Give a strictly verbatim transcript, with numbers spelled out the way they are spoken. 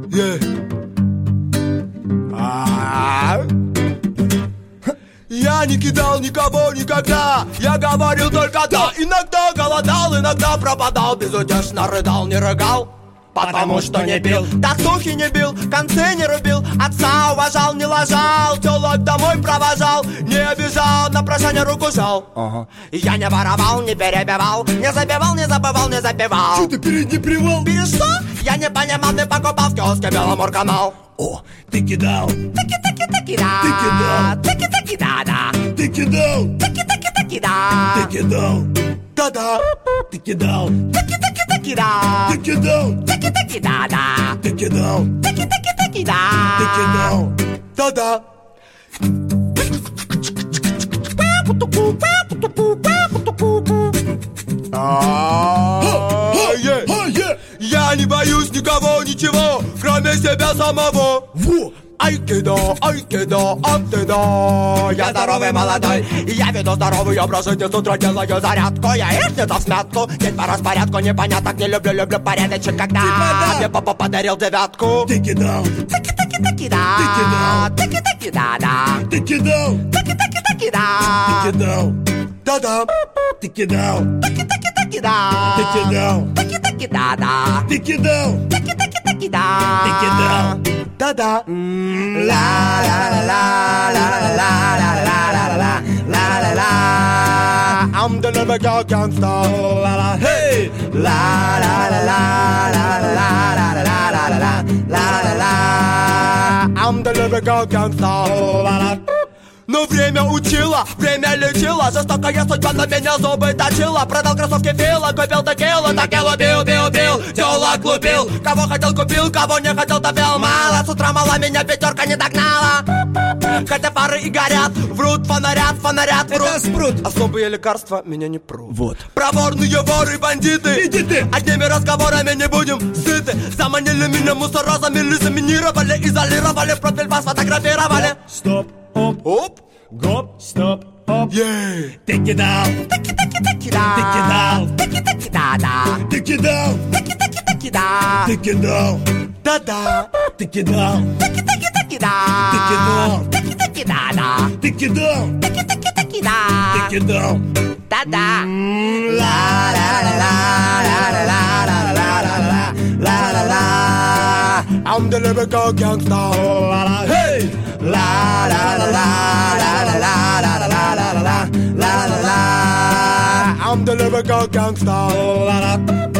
Я не кидал никого никогда, я говорил только да. Иногда голодал, иногда пропадал, безутешно рыдал, не рыгал, потому что не пил, тартухи не бил, концы не рубил, отца уважал, не лажал, тёлок домой провожал, не обижал, на прощание руку жал. Ага. Я не воровал, не перебивал, не забивал, не забывал, не запивал. Чё ты перед не привал? Перед что? Я не понимал, не покупал в киоске Беломорканал. О, ты кидал, таки-таки-таки-да, ты кидал, таки-таки-да-да, ты кидал, таки-таки-таки-да, ты кидал, да-да, ты кидал, таки-таки-таки-да, ты кидал, таки-таки-да-да, ты кидал, таки-таки-таки-да, ты кидал, да-да. Я не боюсь никого, ничего, кроме себя самого. Во! Айкидо, айкидо, айкидо. Я здоровый, молодой, я веду здоровый образ жизни, с утра делаю зарядку. Я яичница в смятку, день по распорядку, непоняток не люблю, люблю порядочек, когда мне папа подарил девятку. Ты кидал, таки-таки-таки-да, ты кидал, таки-таки-да-да, ты кидал, таки-таки-таки-да, ты кидал, да-да, ты кидал, таки-таки-таки-да, ты кидал, таки-таки-да-да, ты кидал, таки-таки-таки-да, ты кидал, да-да. La-la-la-la-la-la-la-la-la-la-la-la. I'm the lyrical gangster. Hey! La-la-la-la-la-la-la-la-la-la-la-la. I'm the lyrical gangster. Но время учило, время лечило, жестокая судьба на меня зубы точила. Продал кроссовки Фила, купил текилу, так я любил, бил, бил, тёлок лупил. Кого хотел купил, кого не хотел топил. Мало, с утра мало, меня пятерка не догнала. Хотя фары и горят, врут, фонарят, фонарят, врут. Это спрут. Особые лекарства меня не прут. Вот. Проворные воры, бандиты, иди ты. Одними разговорами не будем сыты. Заманили меня мусорозами, заминировали, изолировали, профиль вас фотографировали. Стоп, оп, Оп, гоп, стоп, оп. ей. Ты кидал, Таки-таки-таки-да, ты кидал, таки-таки-да-да, ты кидал, таки-таки-таки-да, ты кидал, да-да, ты кидал, таки-таки-таки-да, ты кидал, таки-таки-да-да, ты кидал, таки-таки-таки-да, ты кидал. да-да. La-la-la-la-la-la-la-la-la-la-la-la. I'm the lyrical gangster. Hey! La-la-la-la-la-la-la-la-la-la-la-la. I'm the lyrical gangster.